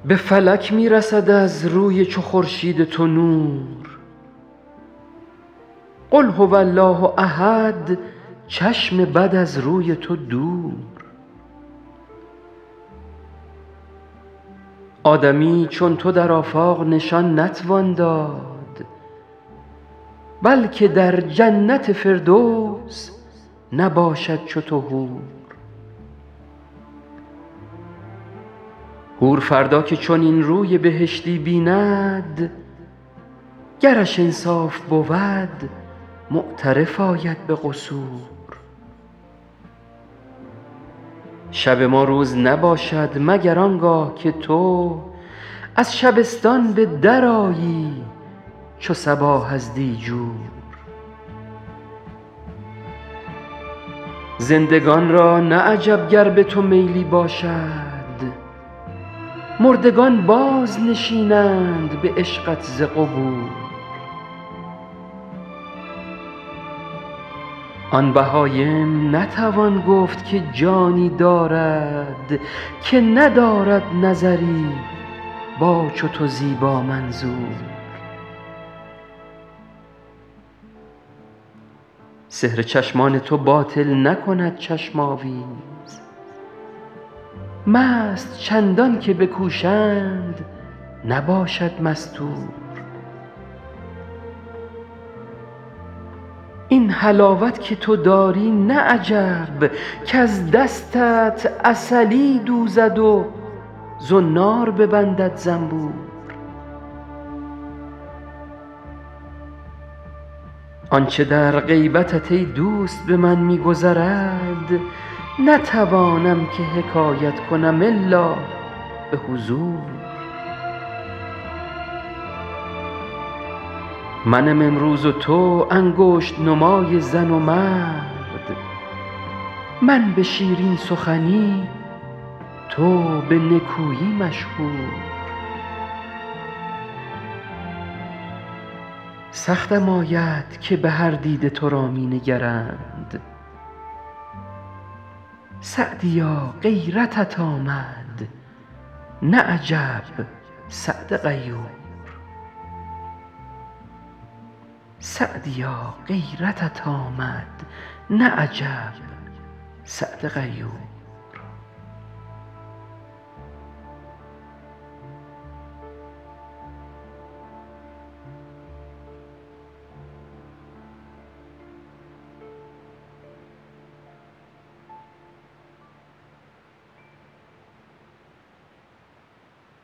به فلک می رسد از روی چو خورشید تو نور. قل هو الله احد، چشم بد از روی تو دور. آدمی چون تو در آفاق نشان نتوان داد، بلکه در جنت فردوس نباشد چو تو حور. حور فردا که چنین روی بهشتی بیند، گرش انصاف بود معترف آید به قصور. شب ما روز نباشد مگر آنگاه که تو از شبستان به در آیی چو صباح از دیجور. زندگان را نه عجب گر به تو میلی باشد، مردگان باز نشینند به عشقت ز قبور. آن بهایم نتوان گفت که جانی دارد، که ندارد نظری با چو تو زیبا منظور. سحر چشمان تو باطل نکند چشم آویز، مست چندان که بکوشند نباشد مستور. این حلاوت که تو داری نه عجب، کز دستت عسلی دوزد و زنار ببندد زنبور. آنچه در غیبتت ای دوست به من می گذرد، نتوانم که حکایت کنم الا به حضور. منم امروز و تو انگشت نمای زن و مرد، من به شیرین سخنی تو به نکویی مشهور. سختم آید که به هر دیده تو را می نگرند، سعدیا غیرتت آمد نه عجب سعد غیور. سعدیا غیرتت آمد نه عجب سعد غیور.